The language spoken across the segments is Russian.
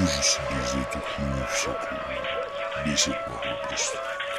Ненавижу себя за эту хуйню всякую. Бесит нахуй просто.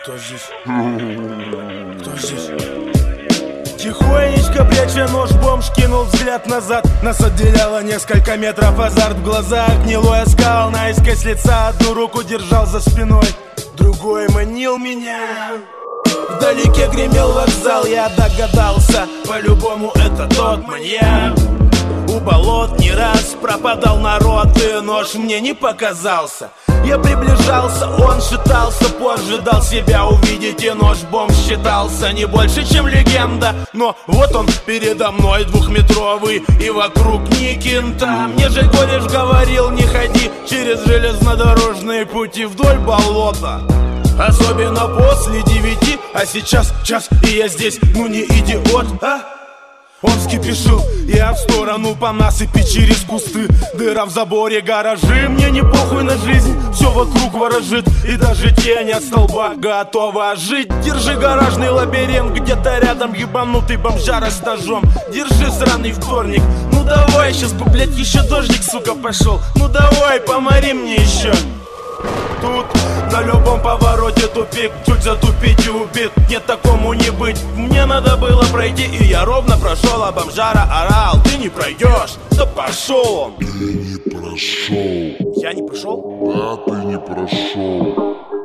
Кто здесь? Тихонечко, пряча нож, бомж кинул взгляд назад. Нас отделяло несколько метров, азарт в глазах. Гнилой оскал наискось лица. Одну руку держал за спиной, другой манил меня. Вдалеке гремел вокзал, я догадался. По-любому это тот маньяк. У болот не раз пропадал народ, и нож мне не показался. Я приближался, он шатался, позже дал себя увидеть, и нож бомж считался не больше, чем легенда. Но вот он передо мной, двухметровый, и вокруг ни кента. Мне же кореш говорил, не ходи через железнодорожные пути вдоль болота, особенно после 9, а сейчас час, и я здесь, ну не идиот, а? Он вскипешил, я в сторону по насыпи через кусты. Дыра в заборе, гаражи, мне не похуй на жизнь. Все вокруг ворожит, и даже тень от столба готова жить. Держи гаражный лабиринт, где-то рядом ебанутый бомжара с ножом. Держи сраный вторник, ну давай, сейчас бы, блядь, еще дождик, сука, пошел. Ну давай, помори мне еще. Тут на любом повороте тупик, чуть затупить и убит. Нет, такому не быть, мне надо было пройти, и я ровно прошел, а бомжара орал: ты не пройдешь, да пошел он. Ты не прошел. Я не прошел? Да, ты не прошел.